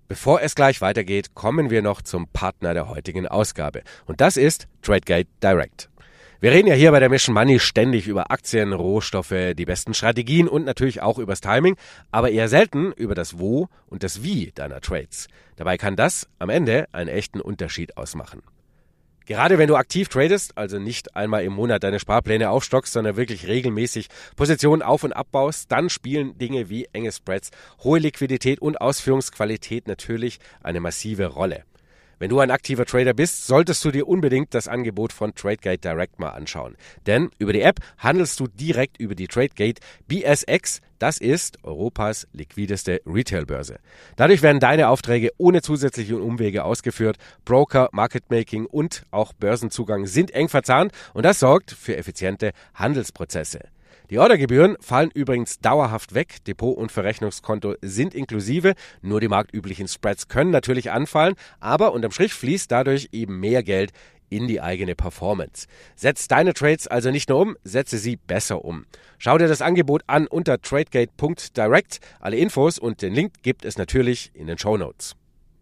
Bevor es gleich weitergeht, kommen wir noch zum Partner der heutigen Ausgabe. Und das ist Tradegate Direct. Wir reden ja hier bei der Mission Money ständig über Aktien, Rohstoffe, die besten Strategien und natürlich auch übers Timing, aber eher selten über das Wo und das Wie deiner Trades. Dabei kann das am Ende einen echten Unterschied ausmachen. Gerade wenn du aktiv tradest, also nicht einmal im Monat deine Sparpläne aufstockst, sondern wirklich regelmäßig Positionen auf- und abbaust, dann spielen Dinge wie enge Spreads, hohe Liquidität und Ausführungsqualität natürlich eine massive Rolle. Wenn du ein aktiver Trader bist, solltest du dir unbedingt das Angebot von Tradegate Direct mal anschauen. Denn über die App handelst du direkt über die Tradegate BSX. Das ist Europas liquideste Retailbörse. Dadurch werden deine Aufträge ohne zusätzliche Umwege ausgeführt. Broker, Market-Making und auch Börsenzugang sind eng verzahnt und das sorgt für effiziente Handelsprozesse. Die Ordergebühren fallen übrigens dauerhaft weg, Depot- und Verrechnungskonto sind inklusive, nur die marktüblichen Spreads können natürlich anfallen, aber unterm Strich fließt dadurch eben mehr Geld in die eigene Performance. Setz deine Trades also nicht nur um, setze sie besser um. Schau dir das Angebot an unter tradegate.direct. Alle Infos und den Link gibt es natürlich in den Shownotes.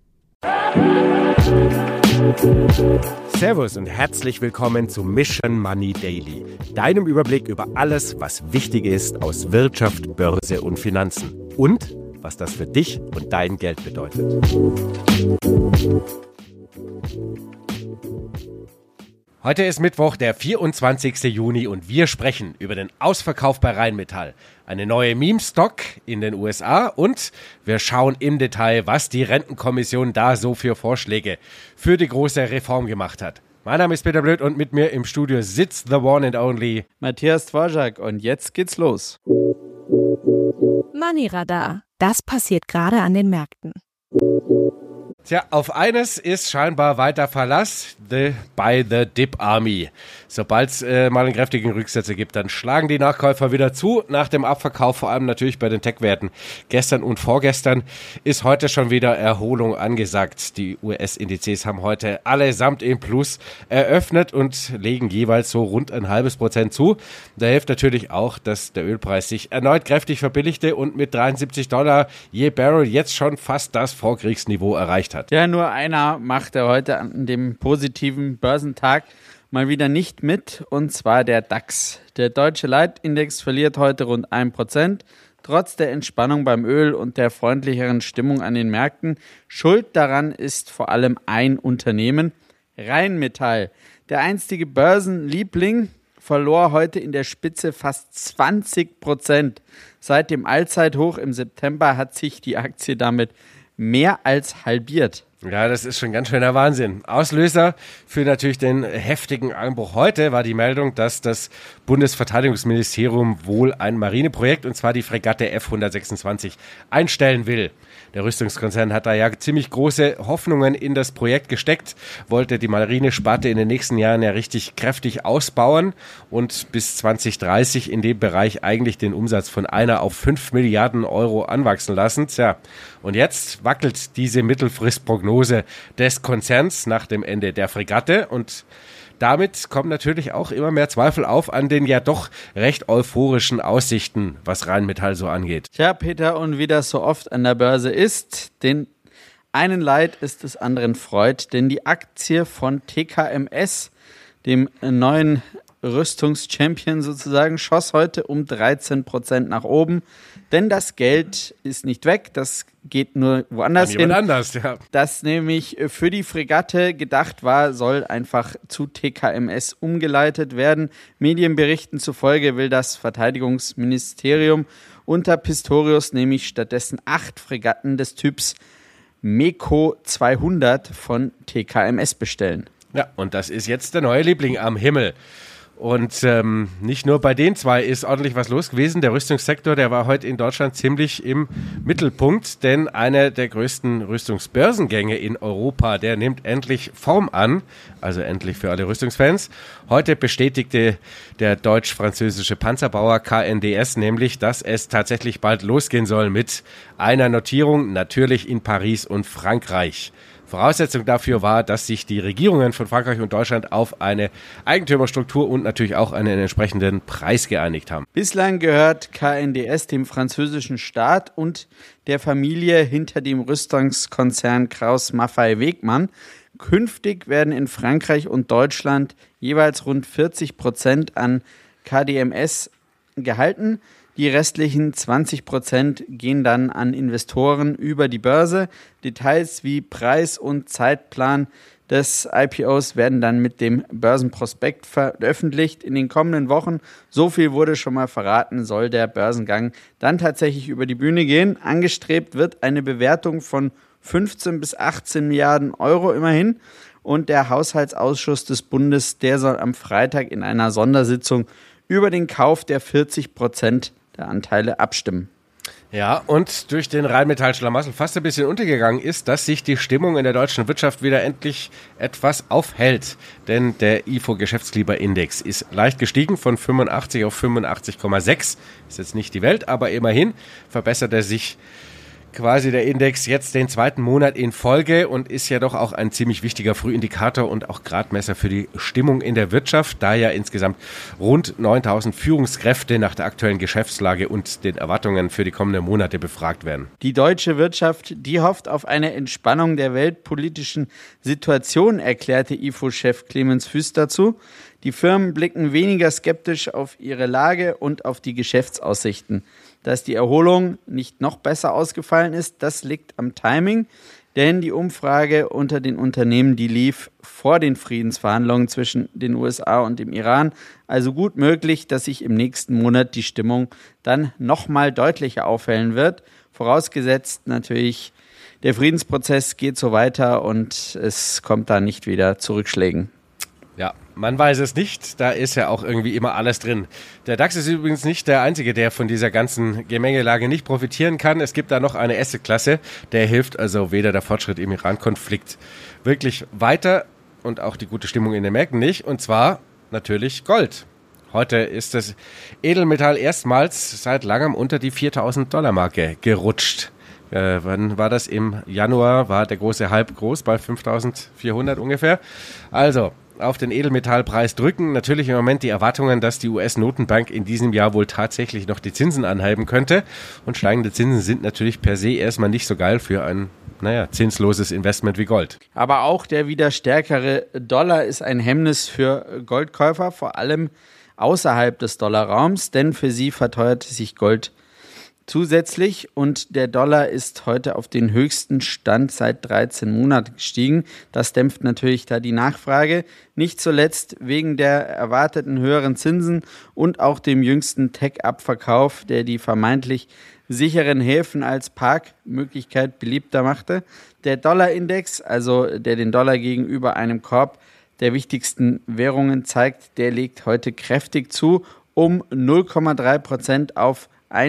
Servus und herzlich willkommen zu Mission Money Daily, deinem Überblick über alles, was wichtig ist aus Wirtschaft, Börse und Finanzen und was das für dich und dein Geld bedeutet. Heute ist Mittwoch, der 24. Juni und wir sprechen über den Ausverkauf bei Rheinmetall, eine neue Meme-Stock in den USA und wir schauen im Detail, was die Rentenkommission da so für Vorschläge für die große Reform gemacht hat. Mein Name ist Peter Blöd und mit mir im Studio sitzt the one and only Matthias Dvorak und jetzt geht's los. Money Radar. Das passiert gerade an den Märkten. Tja, auf eines ist scheinbar weiter Verlass, by the Dip Army. Sobald es mal einen kräftigen Rücksetzer gibt, dann schlagen die Nachkäufer wieder zu. Nach dem Abverkauf, vor allem natürlich bei den Tech-Werten. Gestern und vorgestern ist heute schon wieder Erholung angesagt. Die US-Indizes haben heute allesamt im Plus eröffnet und legen jeweils so rund 0,5% zu. Da hilft natürlich auch, dass der Ölpreis sich erneut kräftig verbilligte und mit $73 je Barrel jetzt schon fast das Vorkriegsniveau erreicht hat. Ja, nur einer machte heute an dem positiven Börsentag mal wieder nicht mit, und zwar der DAX. Der deutsche Leitindex verliert heute rund 1%, trotz der Entspannung beim Öl und der freundlicheren Stimmung an den Märkten. Schuld daran ist vor allem ein Unternehmen, Rheinmetall. Der einstige Börsenliebling verlor heute in der Spitze fast 20%. Seit dem Allzeithoch im September hat sich die Aktie damit mehr als halbiert. Ja, das ist schon ganz schöner Wahnsinn. Auslöser für natürlich den heftigen Einbruch heute war die Meldung, dass das Bundesverteidigungsministerium wohl ein Marineprojekt, und zwar die Fregatte F-126, einstellen will. Der Rüstungskonzern hat da ja ziemlich große Hoffnungen in das Projekt gesteckt, wollte die Marinesparte in den nächsten Jahren ja richtig kräftig ausbauen und bis 2030 in dem Bereich eigentlich den Umsatz von 1 auf 5 Milliarden Euro anwachsen lassen. Tja, und jetzt wackelt diese Mittelfristprognose des Konzerns nach dem Ende der Fregatte und damit kommen natürlich auch immer mehr Zweifel auf an den ja doch recht euphorischen Aussichten, was Rheinmetall so angeht. Tja, Peter, und wie das so oft an der Börse ist, den einen Leid ist des anderen Freud, denn die Aktie von TKMS, dem neuen Rüstungschampion sozusagen, schoss heute um 13% nach oben, denn das Geld ist nicht weg, das geht nur woanders hin. Anders, ja. Das nämlich für die Fregatte gedacht war, soll einfach zu TKMS umgeleitet werden. Medienberichten zufolge will das Verteidigungsministerium unter Pistorius nämlich stattdessen 8 Fregatten des Typs MEKO 200 von TKMS bestellen. Ja, und das ist jetzt der neue Liebling am Himmel. Und nicht nur bei den zwei ist ordentlich was los gewesen. Der Rüstungssektor, der war heute in Deutschland ziemlich im Mittelpunkt, denn eine der größten Rüstungsbörsengänge in Europa, der nimmt endlich Form an, also endlich für alle Rüstungsfans. Heute bestätigte der deutsch-französische Panzerbauer KNDS nämlich, dass es tatsächlich bald losgehen soll mit einer Notierung, natürlich in Paris und Frankreich. Voraussetzung dafür war, dass sich die Regierungen von Frankreich und Deutschland auf eine Eigentümerstruktur und natürlich auch einen entsprechenden Preis geeinigt haben. Bislang gehört KNDS dem französischen Staat und der Familie hinter dem Rüstungskonzern Krauss-Maffei-Wegmann. Künftig werden in Frankreich und Deutschland jeweils rund 40% an KDMS gehalten. Die restlichen 20% gehen dann an Investoren über die Börse. Details wie Preis und Zeitplan des IPOs werden dann mit dem Börsenprospekt veröffentlicht in den kommenden Wochen. So viel wurde schon mal verraten, soll der Börsengang dann tatsächlich über die Bühne gehen. Angestrebt wird eine Bewertung von 15 bis 18 Milliarden Euro immerhin. Und der Haushaltsausschuss des Bundes, der soll am Freitag in einer Sondersitzung über den Kauf der 40% der Anteile abstimmen. Ja, und durch den Rheinmetall-Schlamassel fast ein bisschen untergegangen ist, dass sich die Stimmung in der deutschen Wirtschaft wieder endlich etwas aufhält. Denn der IFO-Geschäftsklima-Index ist leicht gestiegen von 85 auf 85,6. Ist jetzt nicht die Welt, aber immerhin verbessert er sich quasi der Index jetzt den zweiten Monat in Folge und ist ja doch auch ein ziemlich wichtiger Frühindikator und auch Gradmesser für die Stimmung in der Wirtschaft, da ja insgesamt rund 9.000 Führungskräfte nach der aktuellen Geschäftslage und den Erwartungen für die kommenden Monate befragt werden. Die deutsche Wirtschaft, die hofft auf eine Entspannung der weltpolitischen Situation, erklärte IFO-Chef Clemens Fuess dazu. Die Firmen blicken weniger skeptisch auf ihre Lage und auf die Geschäftsaussichten. Dass die Erholung nicht noch besser ausgefallen ist, das liegt am Timing, denn die Umfrage unter den Unternehmen, die lief vor den Friedensverhandlungen zwischen den USA und dem Iran. Also gut möglich, dass sich im nächsten Monat die Stimmung dann nochmal deutlicher aufhellen wird. Vorausgesetzt natürlich, der Friedensprozess geht so weiter und es kommt da nicht wieder zu Rückschlägen. Ja, man weiß es nicht, da ist ja auch irgendwie immer alles drin. Der DAX ist übrigens nicht der einzige, der von dieser ganzen Gemengelage nicht profitieren kann. Es gibt da noch eine Assetklasse, der hilft also weder der Fortschritt im Iran-Konflikt wirklich weiter und auch die gute Stimmung in den Märkten nicht. Und zwar natürlich Gold. Heute ist das Edelmetall erstmals seit langem unter die $4.000-Marke gerutscht. Wann war das? Im Januar war der große Hype groß, bei 5.400 ungefähr. Also auf den Edelmetallpreis drücken natürlich im Moment die Erwartungen, dass die US-Notenbank in diesem Jahr wohl tatsächlich noch die Zinsen anheben könnte. Und steigende Zinsen sind natürlich per se erstmal nicht so geil für ein, zinsloses Investment wie Gold. Aber auch der wieder stärkere Dollar ist ein Hemmnis für Goldkäufer, vor allem außerhalb des Dollarraums, denn für sie verteuerte sich Gold zusätzlich und der Dollar ist heute auf den höchsten Stand seit 13 Monaten gestiegen. Das dämpft natürlich da die Nachfrage, nicht zuletzt wegen der erwarteten höheren Zinsen und auch dem jüngsten Tech-Abverkauf, der die vermeintlich sicheren Häfen als Parkmöglichkeit beliebter machte. Der Dollarindex, also der den Dollar gegenüber einem Korb der wichtigsten Währungen zeigt, der legt heute kräftig zu, um 0,3% auf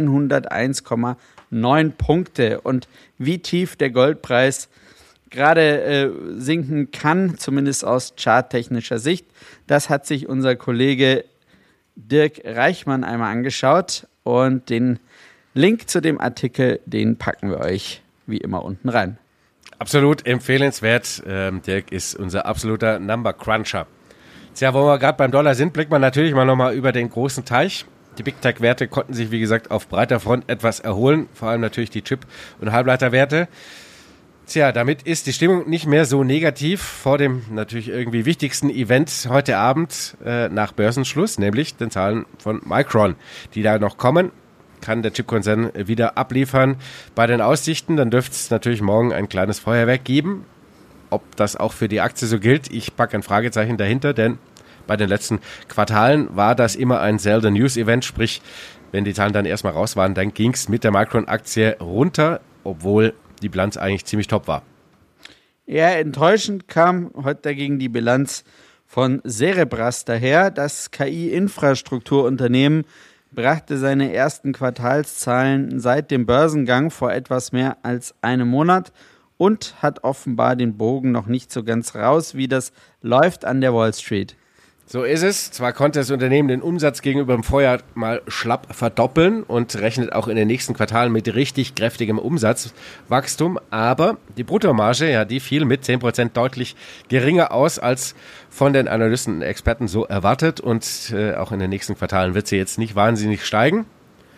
101,9 Punkte. Und wie tief der Goldpreis gerade sinken kann, zumindest aus charttechnischer Sicht, das hat sich unser Kollege Dirk Reichmann einmal angeschaut und den Link zu dem Artikel, den packen wir euch wie immer unten rein. Absolut empfehlenswert. Dirk ist unser absoluter Number Cruncher. Tja, wo wir gerade beim Dollar sind, blickt man natürlich mal nochmal über den großen Teich. Die Big Tech-Werte konnten sich, wie gesagt, auf breiter Front etwas erholen, vor allem natürlich die Chip- und Halbleiterwerte. Tja, damit ist die Stimmung nicht mehr so negativ vor dem natürlich irgendwie wichtigsten Event heute Abend nach Börsenschluss, nämlich den Zahlen von Micron, die da noch kommen. Kann der Chipkonzern wieder abliefern bei den Aussichten, dann dürfte es natürlich morgen ein kleines Feuerwerk geben. Ob das auch für die Aktie so gilt, ich packe ein Fragezeichen dahinter, denn bei den letzten Quartalen war das immer ein Sell-the News-Event, sprich, wenn die Zahlen dann erstmal raus waren, dann ging es mit der Micron-Aktie runter, obwohl die Bilanz eigentlich ziemlich top war. Eher enttäuschend kam heute dagegen die Bilanz von Cerebras daher. Das KI-Infrastrukturunternehmen brachte seine ersten Quartalszahlen seit dem Börsengang vor etwas mehr als einem Monat und hat offenbar den Bogen noch nicht so ganz raus, wie das läuft an der Wall Street. So ist es. Zwar konnte das Unternehmen den Umsatz gegenüber dem Vorjahr mal schlapp verdoppeln und rechnet auch in den nächsten Quartalen mit richtig kräftigem Umsatzwachstum, aber die Bruttomarge, ja, die fiel mit 10% deutlich geringer aus als von den Analysten und Experten so erwartet und auch in den nächsten Quartalen wird sie jetzt nicht wahnsinnig steigen.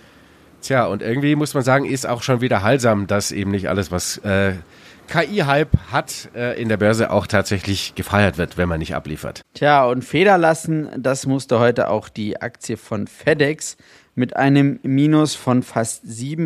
Tja, und irgendwie muss man sagen, ist auch schon wieder heilsam, dass eben nicht alles, was KI-Hype hat, in der Börse auch tatsächlich gefeiert wird, wenn man nicht abliefert. Tja, und Feder lassen, das musste heute auch die Aktie von FedEx mit einem Minus von fast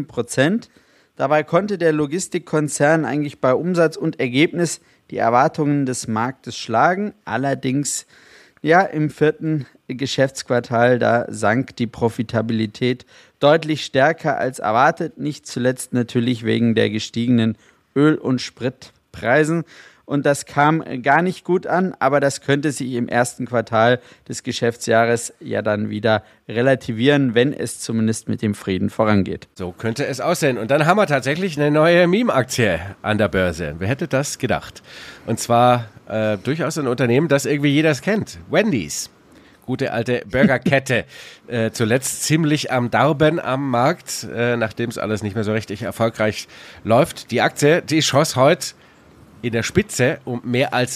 7%. Dabei konnte der Logistikkonzern eigentlich bei Umsatz und Ergebnis die Erwartungen des Marktes schlagen. Allerdings, ja, im 4. Geschäftsquartal, da sank die Profitabilität deutlich stärker als erwartet. Nicht zuletzt natürlich wegen der gestiegenen Öl- und Spritpreisen. Und das kam gar nicht gut an, aber das könnte sich im 1. Quartal des Geschäftsjahres ja dann wieder relativieren, wenn es zumindest mit dem Frieden vorangeht. So könnte es aussehen. Und dann haben wir tatsächlich eine neue Meme-Aktie an der Börse. Wer hätte das gedacht? Und zwar durchaus ein Unternehmen, das irgendwie jeder kennt. Wendy's. Gute alte Burgerkette, zuletzt ziemlich am Darben am Markt, nachdem es alles nicht mehr so richtig erfolgreich läuft. Die Aktie, die schoss heute in der Spitze um mehr als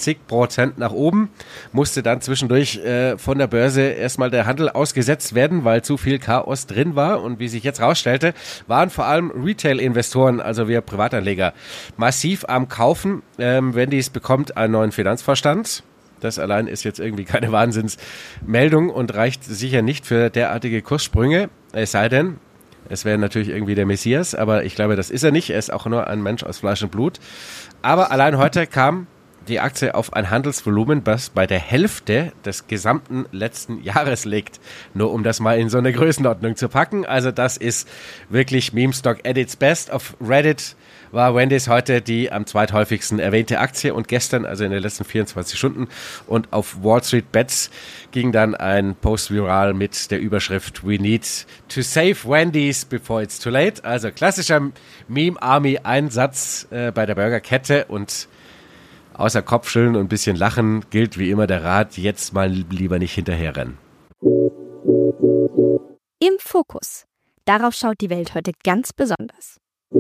40% nach oben, musste dann zwischendurch von der Börse erstmal der Handel ausgesetzt werden, weil zu viel Chaos drin war. Und wie sich jetzt rausstellte, waren vor allem Retail-Investoren, also wir Privatanleger, massiv am Kaufen. Wendy's bekommt einen neuen Finanzvorstand. Das allein ist jetzt irgendwie keine Wahnsinnsmeldung und reicht sicher nicht für derartige Kurssprünge. Es sei denn, es wäre natürlich irgendwie der Messias, aber ich glaube, das ist er nicht. Er ist auch nur ein Mensch aus Fleisch und Blut. Aber allein heute kam die Aktie auf ein Handelsvolumen, das bei der Hälfte des gesamten letzten Jahres liegt. Nur um das mal in so eine Größenordnung zu packen. Also das ist wirklich Meme-Stock at its best. Auf Reddit war Wendy's heute die am zweithäufigsten erwähnte Aktie und gestern, also in den letzten 24 Stunden. Und auf Wall Street Bets ging dann ein Post viral mit der Überschrift "We need to save Wendy's before it's too late". Also klassischer Meme-Army-Einsatz bei der Burgerkette und außer Kopfschütteln und ein bisschen Lachen gilt wie immer der Rat, jetzt mal lieber nicht hinterherrennen. Im Fokus. Darauf schaut die Welt heute ganz besonders.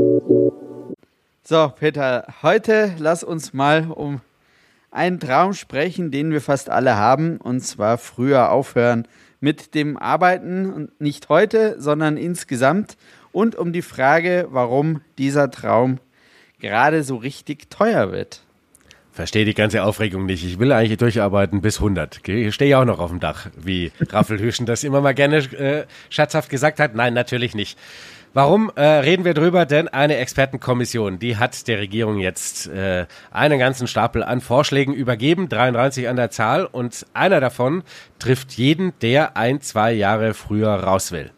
So, Peter, heute lass uns mal um einen Traum sprechen, den wir fast alle haben, und zwar früher aufhören mit dem Arbeiten, und nicht heute, sondern insgesamt, und um die Frage, warum dieser Traum gerade so richtig teuer wird. Verstehe die ganze Aufregung nicht. Ich will eigentlich durcharbeiten bis 100. Ich stehe ja auch noch auf dem Dach, wie Raffel Hüschen das immer mal gerne scherzhaft gesagt hat. Nein, natürlich nicht. Warum reden wir drüber? Denn eine Expertenkommission, die hat der Regierung jetzt einen ganzen Stapel an Vorschlägen übergeben, 33 an der Zahl, und einer davon trifft jeden, der 1-2 Jahre früher raus will.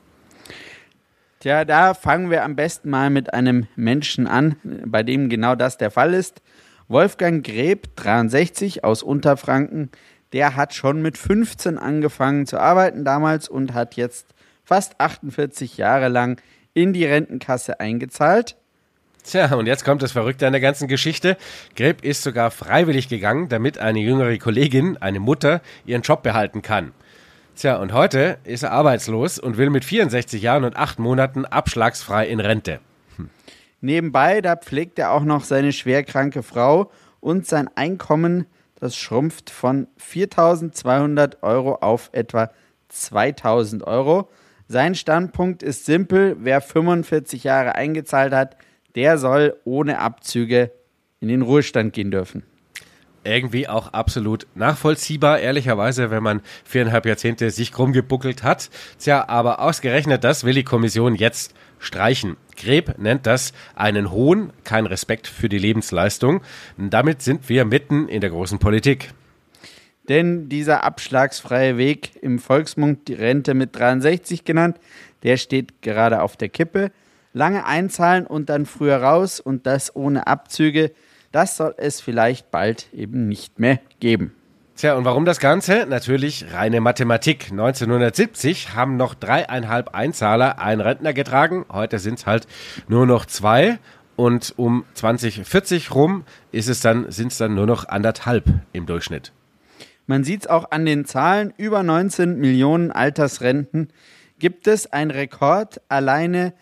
Tja, da fangen wir am besten mal mit einem Menschen an, bei dem genau das der Fall ist. Wolfgang Greb, 63, aus Unterfranken, der hat schon mit 15 angefangen zu arbeiten damals und hat jetzt fast 48 Jahre lang in die Rentenkasse eingezahlt. Tja, und jetzt kommt das Verrückte an der ganzen Geschichte. Greb ist sogar freiwillig gegangen, damit eine jüngere Kollegin, eine Mutter, ihren Job behalten kann. Tja, und heute ist er arbeitslos und will mit 64 Jahren und 8 Monaten abschlagsfrei in Rente. Nebenbei, da pflegt er auch noch seine schwerkranke Frau, und sein Einkommen, das schrumpft von 4.200 € auf etwa 2.000 €. Sein Standpunkt ist simpel: Wer 45 Jahre eingezahlt hat, der soll ohne Abzüge in den Ruhestand gehen dürfen. Irgendwie auch absolut nachvollziehbar, ehrlicherweise, wenn man 4,5 Jahrzehnte sich krumm gebuckelt hat. Tja, aber ausgerechnet das will die Kommission jetzt streichen. Greb nennt das einen Hohn, kein Respekt für die Lebensleistung. Und damit sind wir mitten in der großen Politik. Denn dieser abschlagsfreie Weg, im Volksmund die Rente mit 63 genannt, der steht gerade auf der Kippe. Lange einzahlen und dann früher raus, und das ohne Abzüge, das soll es vielleicht bald eben nicht mehr geben. Tja, und warum das Ganze? Natürlich reine Mathematik. 1970 haben noch 3,5 Einzahler einen Rentner getragen. Heute sind es halt nur noch 2. Und um 2040 rum sind es dann nur noch 1,5 im Durchschnitt. Man sieht es auch an den Zahlen, über 19 Millionen Altersrenten gibt es. Ein Rekord, alleine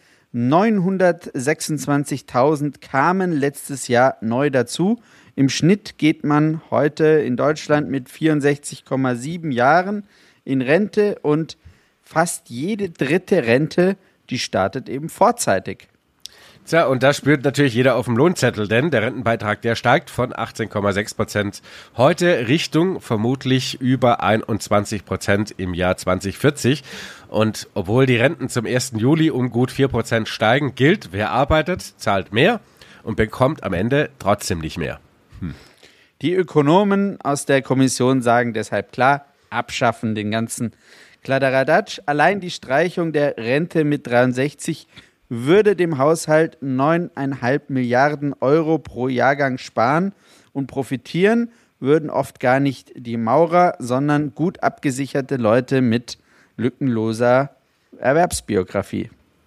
926.000 kamen letztes Jahr neu dazu. Im Schnitt geht man heute in Deutschland mit 64,7 Jahren in Rente und fast jede dritte Rente, die startet eben vorzeitig. Tja, und das spürt natürlich jeder auf dem Lohnzettel, denn der Rentenbeitrag, der steigt von 18,6% heute Richtung vermutlich über 21% im Jahr 2040. Und obwohl die Renten zum 1. Juli um gut 4% steigen, gilt, wer arbeitet, zahlt mehr und bekommt am Ende trotzdem nicht mehr. Die Ökonomen aus der Kommission sagen deshalb klar, abschaffen den ganzen Kladderadatsch. Allein die Streichung der Rente mit 63 würde dem Haushalt 9,5 Milliarden Euro pro Jahrgang sparen und profitieren würden oft gar nicht die Maurer, sondern gut abgesicherte Leute mit lückenloser Erwerbsbiografie.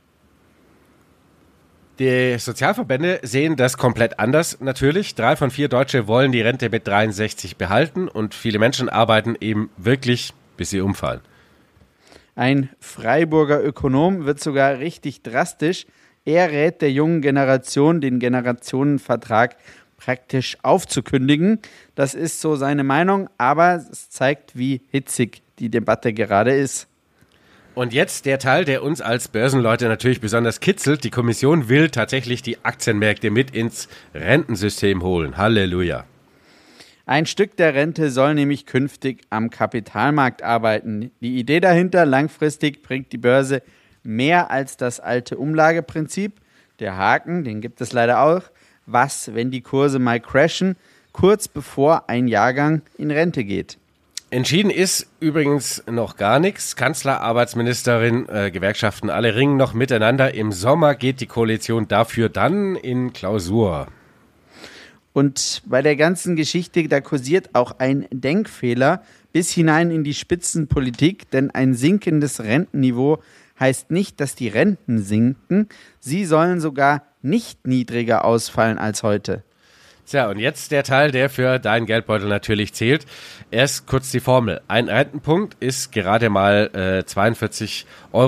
Die Sozialverbände sehen das komplett anders natürlich. 3 von 4 Deutsche wollen die Rente mit 63 behalten und viele Menschen arbeiten eben wirklich, bis sie umfallen. Ein Freiburger Ökonom wird sogar richtig drastisch. Er rät der jungen Generation, den Generationenvertrag praktisch aufzukündigen. Das ist so seine Meinung, aber es zeigt, wie hitzig die Debatte gerade ist. Und jetzt der Teil, der uns als Börsenleute natürlich besonders kitzelt. Die Kommission will tatsächlich die Aktienmärkte mit ins Rentensystem holen. Halleluja. Ein Stück der Rente soll nämlich künftig am Kapitalmarkt arbeiten. Die Idee dahinter, langfristig bringt die Börse mehr als das alte Umlageprinzip. Der Haken, den gibt es leider auch. Was, wenn die Kurse mal crashen, kurz bevor ein Jahrgang in Rente geht? Entschieden ist übrigens noch gar nichts. Kanzler, Arbeitsministerin, Gewerkschaften, alle ringen noch miteinander. Im Sommer geht die Koalition dafür dann in Klausur. Und bei der ganzen Geschichte, da kursiert auch ein Denkfehler bis hinein in die Spitzenpolitik, denn ein sinkendes Rentenniveau heißt nicht, dass die Renten sinken. Sie sollen sogar nicht niedriger ausfallen als heute. Tja, und jetzt der Teil, der für deinen Geldbeutel natürlich zählt. Erst kurz die Formel. Ein Rentenpunkt ist gerade mal 42,52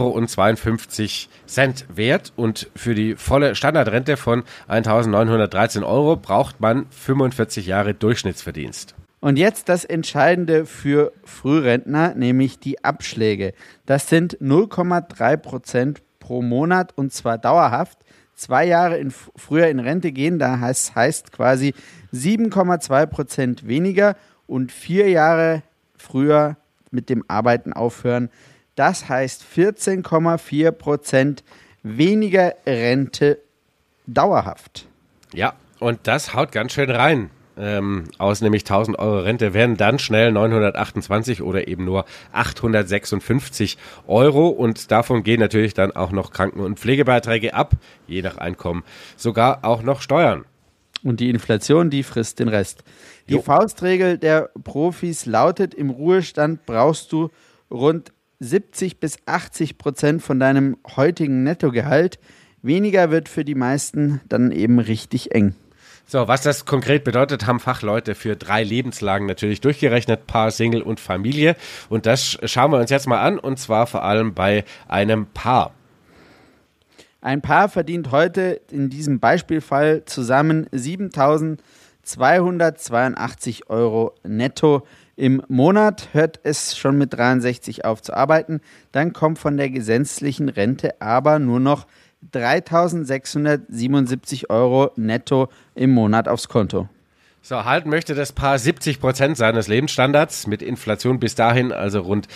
€ wert und für die volle Standardrente von 1.913 € braucht man 45 Jahre Durchschnittsverdienst. Und jetzt das Entscheidende für Frührentner, nämlich die Abschläge. Das sind 0,3% pro Monat und zwar dauerhaft. 2 Jahre früher in Rente gehen, da heißt quasi 7,2% weniger und 4 Jahre früher mit dem Arbeiten aufhören. Das heißt 14,4% weniger Rente dauerhaft. Ja, und das haut ganz schön rein. Aus nämlich 1.000 € Rente werden dann schnell 928 oder eben nur 856 € und davon gehen natürlich dann auch noch Kranken- und Pflegebeiträge ab, je nach Einkommen, sogar auch noch Steuern. Und die Inflation, die frisst den Rest. Die Faustregel der Profis lautet, im Ruhestand brauchst du rund 70-80% von deinem heutigen Nettogehalt. Weniger wird für die meisten dann eben richtig eng. So, was das konkret bedeutet, haben Fachleute für 3 Lebenslagen natürlich durchgerechnet, Paar, Single und Familie. Und das schauen wir uns jetzt mal an, und zwar vor allem bei einem Paar. Ein Paar verdient heute in diesem Beispielfall zusammen 7.282 € netto im Monat. Hört es schon mit 63 auf zu arbeiten, dann kommt von der gesetzlichen Rente aber nur noch 3.677 € netto im Monat aufs Konto. So, halten möchte das Paar 70% seines Lebensstandards, mit Inflation bis dahin also rund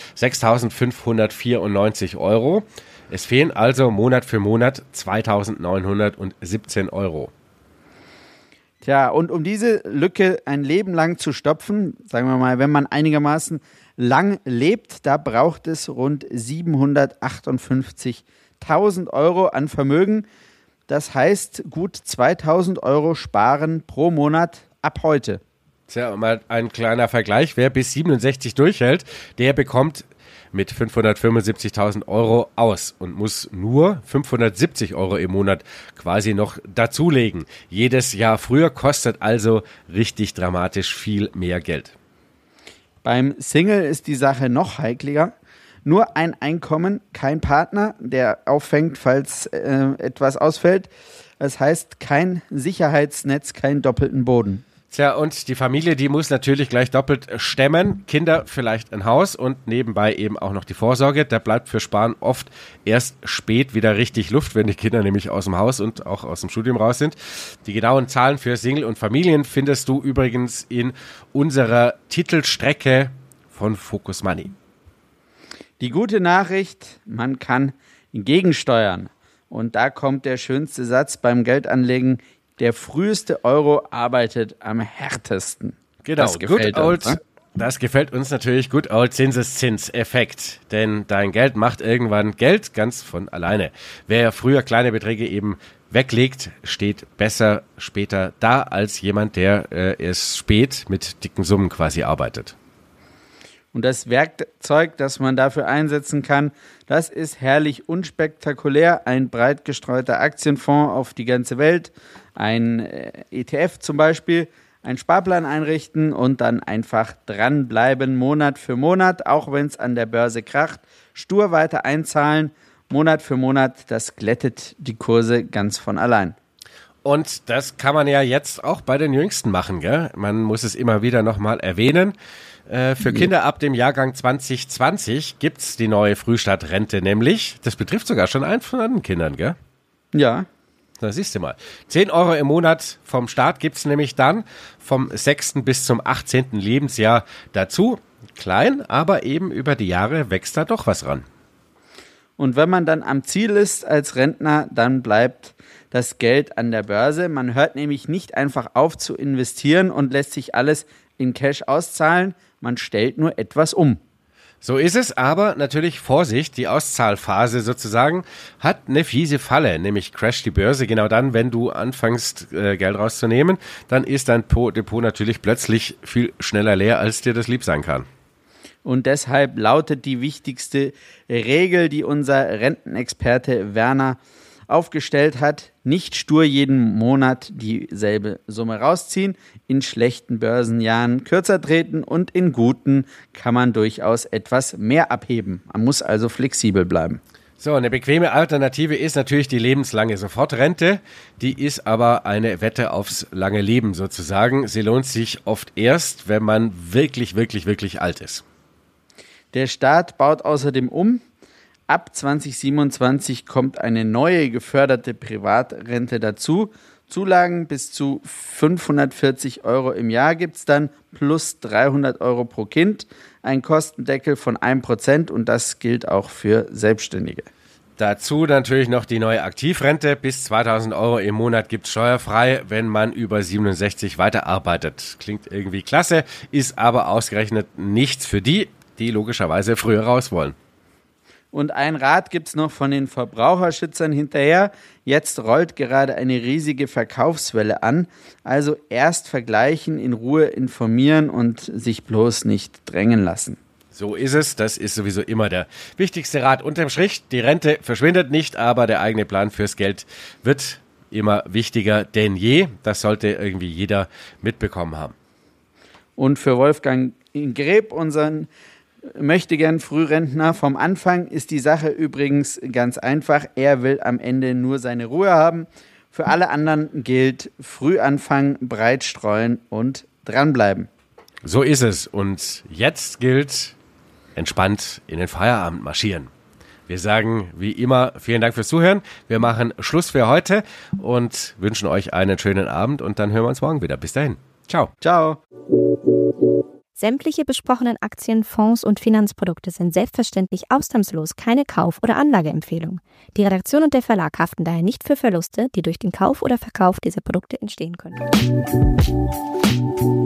6.594 €. Es fehlen also Monat für Monat 2.917 €. Tja, und um diese Lücke ein Leben lang zu stopfen, sagen wir mal, wenn man einigermaßen lang lebt, da braucht es rund 758.000 € an Vermögen. Das heißt, gut 2.000 € sparen pro Monat ab heute. Tja, mal ein kleiner Vergleich. Wer bis 67 durchhält, der bekommt mit 575.000 € aus und muss nur 570 € im Monat quasi noch dazulegen. Jedes Jahr früher kostet also richtig dramatisch viel mehr Geld. Beim Single ist die Sache noch heikliger. Nur ein Einkommen, kein Partner, der auffängt, falls etwas ausfällt. Das heißt, kein Sicherheitsnetz, keinen doppelten Boden. Tja, und die Familie, die muss natürlich gleich doppelt stemmen. Kinder, vielleicht ein Haus und nebenbei eben auch noch die Vorsorge. Da bleibt für Sparen oft erst spät wieder richtig Luft, wenn die Kinder nämlich aus dem Haus und auch aus dem Studium raus sind. Die genauen Zahlen für Single und Familien findest du übrigens in unserer Titelstrecke von Focus Money. Die gute Nachricht, man kann gegensteuern. Und da kommt der schönste Satz beim Geldanlegen: Der früheste Euro arbeitet am härtesten. Genau, das gefällt uns. Das gefällt uns natürlich. Good old Zinseszinseffekt. Denn dein Geld macht irgendwann Geld ganz von alleine. Wer früher kleine Beträge eben weglegt, steht besser später da als jemand, der erst spät mit dicken Summen quasi arbeitet. Und das Werkzeug, das man dafür einsetzen kann, das ist herrlich unspektakulär. Ein breit gestreuter Aktienfonds auf die ganze Welt, ein ETF zum Beispiel, einen Sparplan einrichten und dann einfach dranbleiben, Monat für Monat, auch wenn es an der Börse kracht, stur weiter einzahlen, Monat für Monat, das glättet die Kurse ganz von allein. Und das kann man ja jetzt auch bei den Jüngsten machen, gell? Man muss es immer wieder nochmal erwähnen. Für Kinder ab dem Jahrgang 2020 gibt's die neue Frühstart-Rente nämlich. Das betrifft sogar schon einen von den Kindern, gell? Ja. Da siehst du mal. 10 Euro im Monat vom Staat gibt's nämlich dann vom 6. bis zum 18. Lebensjahr dazu. Klein, aber eben über die Jahre wächst da doch was ran. Und wenn man dann am Ziel ist als Rentner, dann bleibt das Geld an der Börse. Man hört nämlich nicht einfach auf zu investieren und lässt sich alles in Cash auszahlen. Man stellt nur etwas um. So ist es, aber natürlich Vorsicht, die Auszahlphase sozusagen hat eine fiese Falle, nämlich crasht die Börse genau dann, wenn du anfängst Geld rauszunehmen, dann ist dein Depot natürlich plötzlich viel schneller leer, als dir das lieb sein kann. Und deshalb lautet die wichtigste Regel, die unser Rentenexperte Werner aufgestellt hat: Nicht stur jeden Monat dieselbe Summe rausziehen, in schlechten Börsenjahren kürzer treten und in guten kann man durchaus etwas mehr abheben. Man muss also flexibel bleiben. So, eine bequeme Alternative ist natürlich die lebenslange Sofortrente. Die ist aber eine Wette aufs lange Leben sozusagen. Sie lohnt sich oft erst, wenn man wirklich, wirklich, wirklich alt ist. Der Staat baut außerdem um. Ab 2027 kommt eine neue geförderte Privatrente dazu. Zulagen bis zu 540 Euro im Jahr gibt es dann, plus 300 Euro pro Kind. Ein Kostendeckel von 1% und das gilt auch für Selbstständige. Dazu natürlich noch die neue Aktivrente. Bis 2000 Euro im Monat gibt's steuerfrei, wenn man über 67 weiterarbeitet. Klingt irgendwie klasse, ist aber ausgerechnet nichts für die logischerweise früher raus wollen. Und ein Rat gibt es noch von den Verbraucherschützern hinterher. Jetzt rollt gerade eine riesige Verkaufswelle an. Also erst vergleichen, in Ruhe informieren und sich bloß nicht drängen lassen. So ist es. Das ist sowieso immer der wichtigste Rat unterm Strich. Die Rente verschwindet nicht, aber der eigene Plan fürs Geld wird immer wichtiger denn je. Das sollte irgendwie jeder mitbekommen haben. Und für Wolfgang Greb, unseren möchtegern Frührentner vom Anfang, ist die Sache übrigens ganz einfach. Er will am Ende nur seine Ruhe haben. Für alle anderen gilt: früh anfangen, breit streuen und dranbleiben. So ist es. Und jetzt gilt: entspannt in den Feierabend marschieren. Wir sagen wie immer vielen Dank fürs Zuhören. Wir machen Schluss für heute und wünschen euch einen schönen Abend und dann hören wir uns morgen wieder. Bis dahin. Ciao. Ciao. Sämtliche besprochenen Aktien, Fonds und Finanzprodukte sind selbstverständlich ausnahmslos keine Kauf- oder Anlageempfehlung. Die Redaktion und der Verlag haften daher nicht für Verluste, die durch den Kauf oder Verkauf dieser Produkte entstehen können.